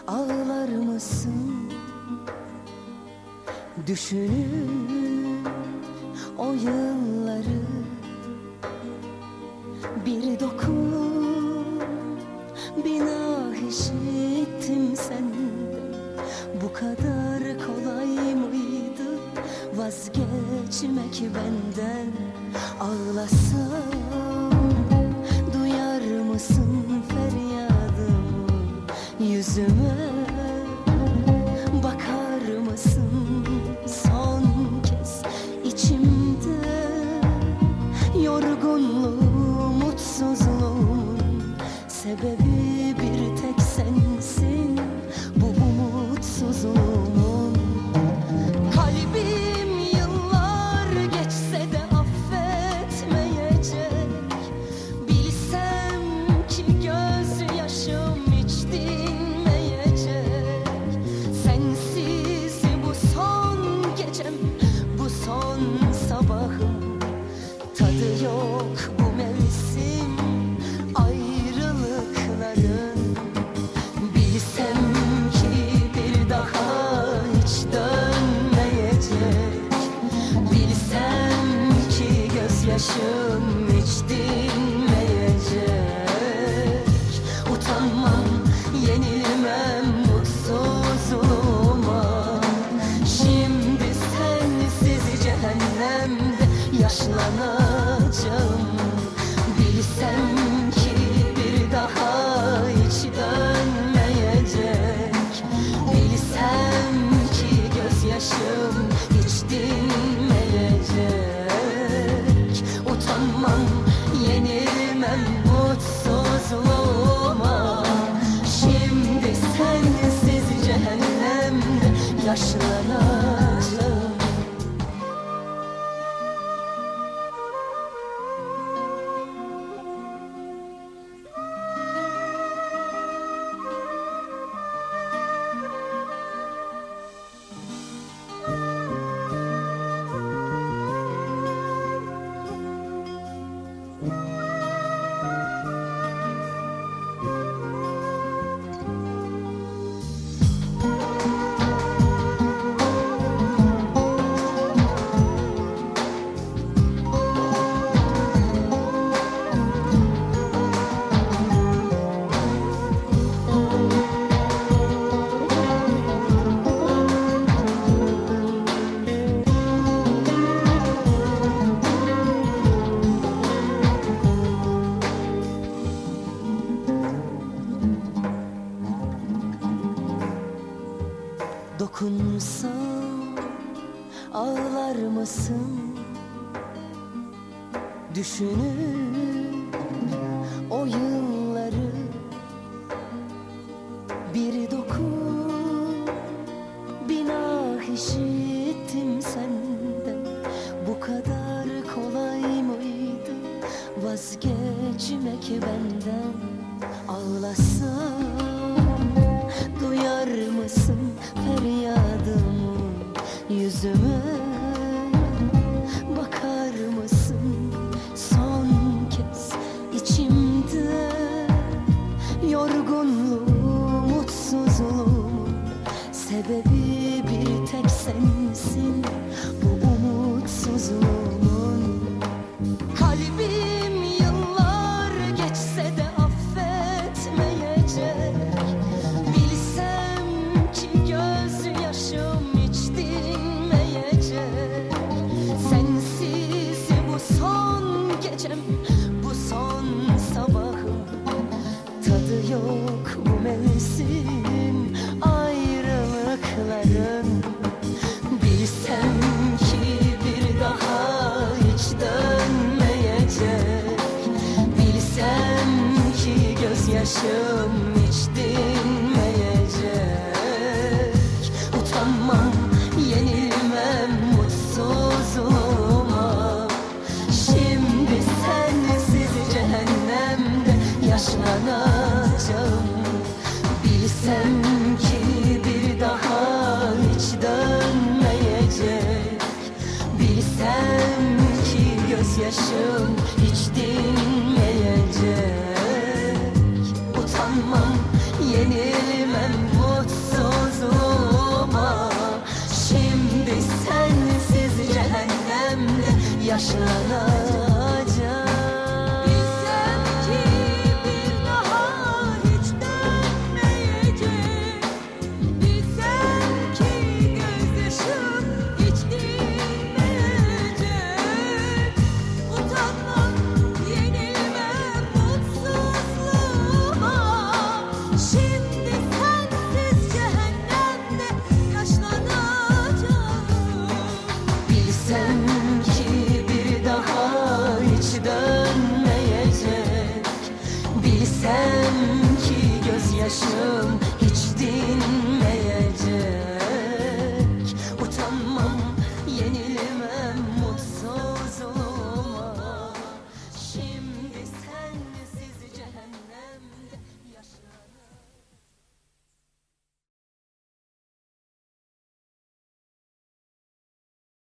Ağlar mısın? Düşünür o yılları. Bir dokun, bir nah işittim senden. Bu kadar kolay mıydı vazgeçmek benden? Ağlasam duyar mısın feryadımı? Yüzüme bakar mısın son kez? İçimde yorgunluğum, mutsuzluğumun sebebi bir tek sensin. Bu umutsuzluğumun. Kalbim yıllar geçse de affetmeyecek. Bilsem ki gözyaşım hiç dinmeyecek. Sensiz bu son gecem, bu son sabahım. Tadı yok bu mevsim ayrılıkların. Bilsem ki bir daha hiç dönmeyecek. Bilsem ki gözyaşım hiç dinmeyecek. Utanmam, yenilmem mutsuzluğuma. Şimdi sensiz cehennemde yaşlanacağım. Bilsem ki bir daha hiç dönmeyecek. Bilsem ki gözyaşım hiç dinmeyecek. Utanmam, yenilmem mutsuzluğuma. Şimdi sensiz cehennemde yaşlanacağım. Dokunsam ağlar mısın? Düşünür o yılları. Bir dokun, bir nah işittim senden. Bu kadar kolay mıydı vazgeçmek benden? Ağlasam duyar mısın feryadımı? Yüzüme bakar mısın son kez? İçimde yorgunluğum, mutsuzluğum sebebi bir tek sensin. Bu umutsuzluğumun. Kalbim yıllar geçse de affetmeyecek. Bilsem ki gözyaşım hiç dinmeyecek. Sensiz bu son gecem, bu son sabahım. Tadı yok bu mevsim ayrılıkların. Bilsem ki bir daha hiç dönmeyecek. Bilsem ki gözyaşım hiç dinmeyecek. Utanmam, yenilmem mutsuzluğuma. Şimdi sensiz cehennemde yaşlanacağım. Bilsem ki bir daha hiç dönmeyecek. Bilsem ki gözyaşım